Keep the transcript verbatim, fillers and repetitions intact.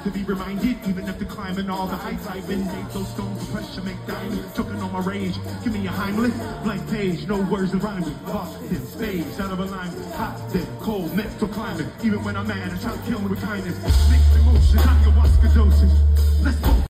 to be reminded, even after climbing all the heights I've been. Made those stones of pressure make diamonds. Choking on my rage, give me a Heimlich. Blank page, no words to rhyme with. Lost in space, out of alignment. Hot, then cold, mental climbing. Even when I'm mad, I try to kill me with kindness. Mixed emotions, ayahuasca doses. Let's go.